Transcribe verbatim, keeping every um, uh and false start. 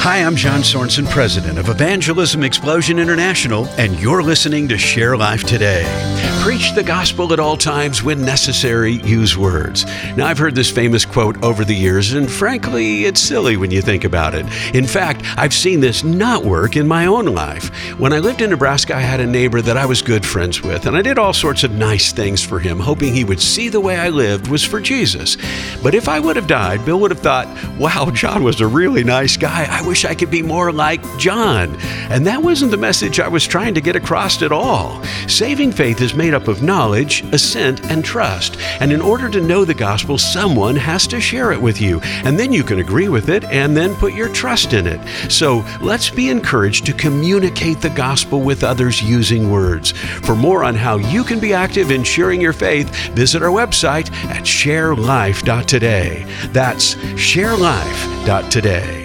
Hi, I'm John Sorensen, president of Evangelism Explosion International, and you're listening to Share Life Today. Preach the gospel at all times. When necessary, use words. Now, I've heard this famous quote over the years, and frankly, it's silly when you think about it. In fact, I've seen this not work in my own life. When I lived in Nebraska, I had a neighbor that I was good friends with, and I did all sorts of nice things for him, hoping he would see the way I lived was for Jesus. But if I would have died, Bill would have thought, wow, John was a really nice guy. I wish I could be more like John. And that wasn't the message I was trying to get across at all. Saving faith is made up of knowledge, assent, and trust. And in order to know the gospel, someone has to share it with you. And then you can agree with it and then put your trust in it. So let's be encouraged to communicate the gospel with others using words. For more on how you can be active in sharing your faith, visit our website at share life dot today. That's share life dot today.